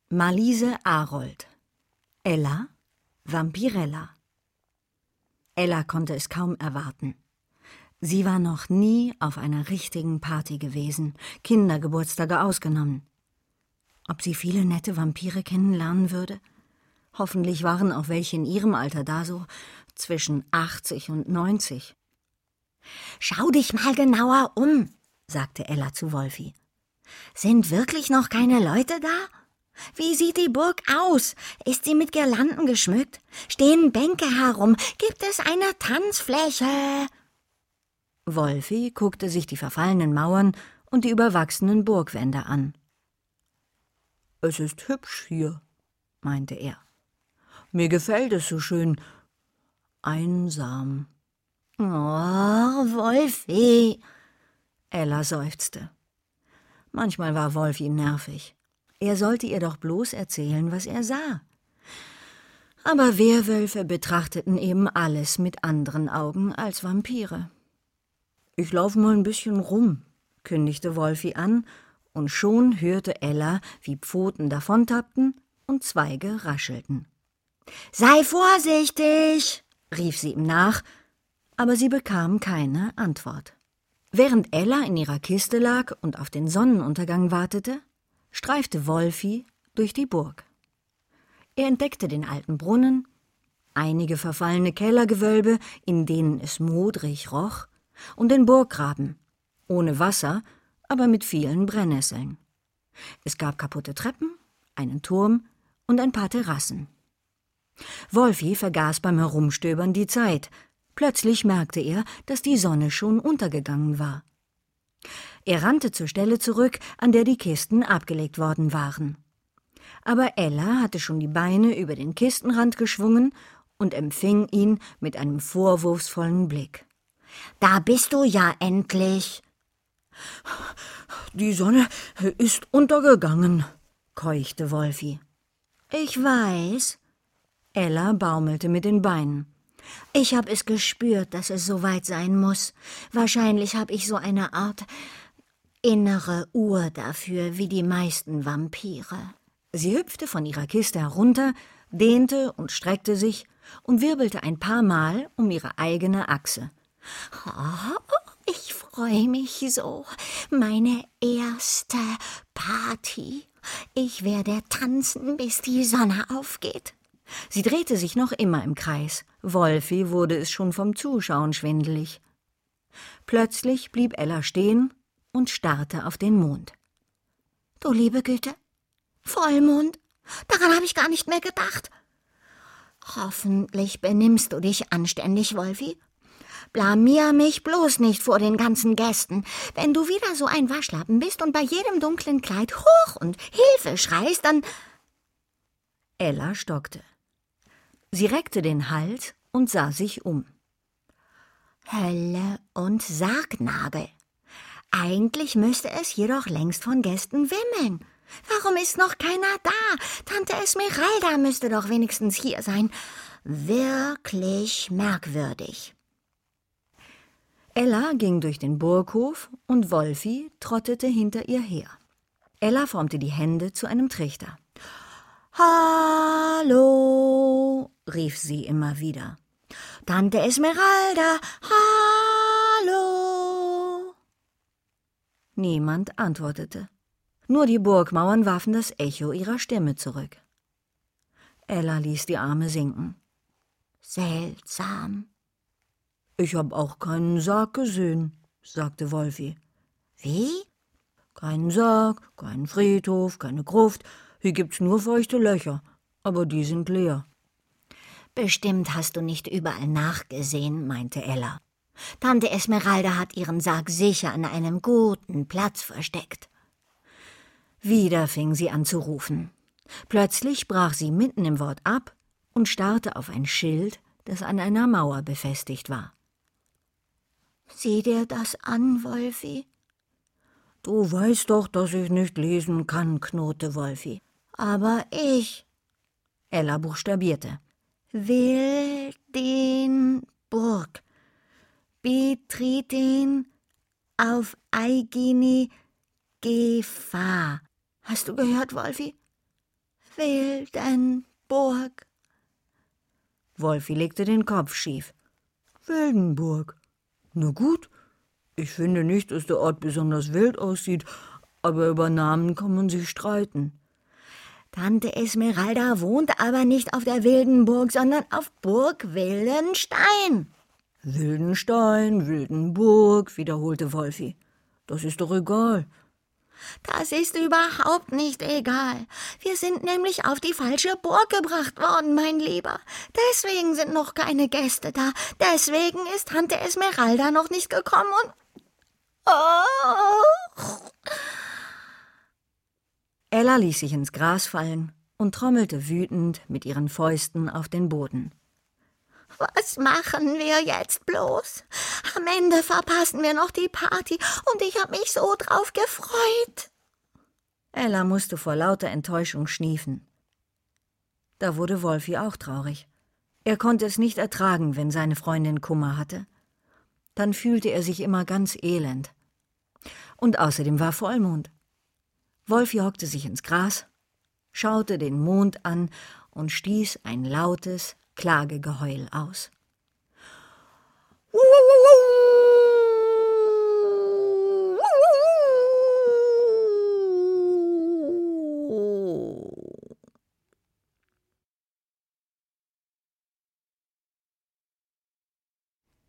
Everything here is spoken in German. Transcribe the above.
Marliese Arold. Ella, Vampirella. Ella konnte es kaum erwarten. Sie war noch nie auf einer richtigen Party gewesen, Kindergeburtstage ausgenommen. Ob sie viele nette Vampire kennenlernen würde? Hoffentlich waren auch welche in ihrem Alter da, so zwischen 80 und 90. »Schau dich mal genauer um«, sagte Ella zu Wolfi. »Sind wirklich noch keine Leute da? Wie sieht die Burg aus? Ist sie mit Girlanden geschmückt? Stehen Bänke herum? Gibt es eine Tanzfläche?« Wolfi guckte sich die verfallenen Mauern und die überwachsenen Burgwände an. »Es ist hübsch hier«, meinte er. »Mir gefällt es so schön einsam.« »Oh, Wolfi«, Ella seufzte. Manchmal war Wolfi nervig. Er sollte ihr doch bloß erzählen, was er sah. Aber Werwölfe betrachteten eben alles mit anderen Augen als Vampire. »Ich laufe mal ein bisschen rum«, kündigte Wolfi an, und schon hörte Ella, wie Pfoten davontappten und Zweige raschelten. »Sei vorsichtig«, rief sie ihm nach, aber sie bekam keine Antwort. Während Ella in ihrer Kiste lag und auf den Sonnenuntergang wartete, streifte Wolfi durch die Burg. Er entdeckte den alten Brunnen, einige verfallene Kellergewölbe, in denen es modrig roch, und den Burggraben, ohne Wasser, aber mit vielen Brennnesseln. Es gab kaputte Treppen, einen Turm und ein paar Terrassen. Wolfi vergaß beim Herumstöbern die Zeit. Plötzlich merkte er, dass die Sonne schon untergegangen war. Er rannte zur Stelle zurück, an der die Kisten abgelegt worden waren. Aber Ella hatte schon die Beine über den Kistenrand geschwungen und empfing ihn mit einem vorwurfsvollen Blick. »Da bist du ja endlich!« »Die Sonne ist untergegangen«, keuchte Wolfi. »Ich weiß.« Ella baumelte mit den Beinen. »Ich habe es gespürt, dass es so weit sein muss. Wahrscheinlich habe ich so eine Art innere Uhr dafür, wie die meisten Vampire.« Sie hüpfte von ihrer Kiste herunter, dehnte und streckte sich und wirbelte ein paar Mal um ihre eigene Achse. »Oh, ich freue mich so. Meine erste Party. Ich werde tanzen, bis die Sonne aufgeht.« Sie drehte sich noch immer im Kreis. Wolfi wurde es schon vom Zuschauen schwindelig. Plötzlich blieb Ella stehen und starrte auf den Mond. »Du liebe Güte, Vollmond, daran habe ich gar nicht mehr gedacht. Hoffentlich benimmst du dich anständig, Wolfi. Blamier mich bloß nicht vor den ganzen Gästen. Wenn du wieder so ein Waschlappen bist und bei jedem dunklen Kleid Huch und Hilfe schreist, dann...« Ella stockte. Sie reckte den Hals und sah sich um. »Hölle und Sargnagel. Eigentlich müsste es jedoch längst von Gästen wimmeln. Warum ist noch keiner da? Tante Esmeralda müsste doch wenigstens hier sein. Wirklich merkwürdig.« Ella ging durch den Burghof und Wolfi trottete hinter ihr her. Ella formte die Hände zu einem Trichter. »Hallo«, rief sie immer wieder. »Tante Esmeralda, hallo!« Niemand antwortete. Nur die Burgmauern warfen das Echo ihrer Stimme zurück. Ella ließ die Arme sinken. »Seltsam.« »Ich habe auch keinen Sarg gesehen«, sagte Wolfi. »Wie?« »Keinen Sarg, keinen Friedhof, keine Gruft. Hier gibt's nur feuchte Löcher, aber die sind leer.« »Bestimmt hast du nicht überall nachgesehen«, meinte Ella. »Tante Esmeralda hat ihren Sarg sicher an einem guten Platz versteckt.« Wieder fing sie an zu rufen. Plötzlich brach sie mitten im Wort ab und starrte auf ein Schild, das an einer Mauer befestigt war. »Sieh dir das an, Wolfi.« »Du weißt doch, dass ich nicht lesen kann«, knurrte Wolfi. »Aber ich«, Ella buchstabierte. »will den Burg betreten auf eigene Gefahr.« »Hast du gehört, Wolfi? Wildenburg. Wolfi legte den Kopf schief. Wildenburg. Na gut, ich finde nicht, dass der Ort besonders wild aussieht, aber über Namen kann man sich streiten. Tante Esmeralda wohnt aber nicht auf der Wildenburg, sondern auf Burg Wildenstein. Wildenstein, Wildenburg, wiederholte Wolfi. Das ist doch egal. Das ist überhaupt nicht egal. Wir sind nämlich auf die falsche Burg gebracht worden, mein Lieber. Deswegen sind noch keine Gäste da. Deswegen ist Tante Esmeralda noch nicht gekommen und... Oh. Ella ließ sich ins Gras fallen und trommelte wütend mit ihren Fäusten auf den Boden. Was machen wir jetzt bloß? Am Ende verpassen wir noch die Party und ich habe mich so drauf gefreut. Ella musste vor lauter Enttäuschung schniefen. Da wurde Wolfi auch traurig. Er konnte es nicht ertragen, wenn seine Freundin Kummer hatte. Dann fühlte er sich immer ganz elend. Und außerdem war Vollmond. Wolfi hockte sich ins Gras, schaute den Mond an und stieß ein lautes Klagegeheul aus.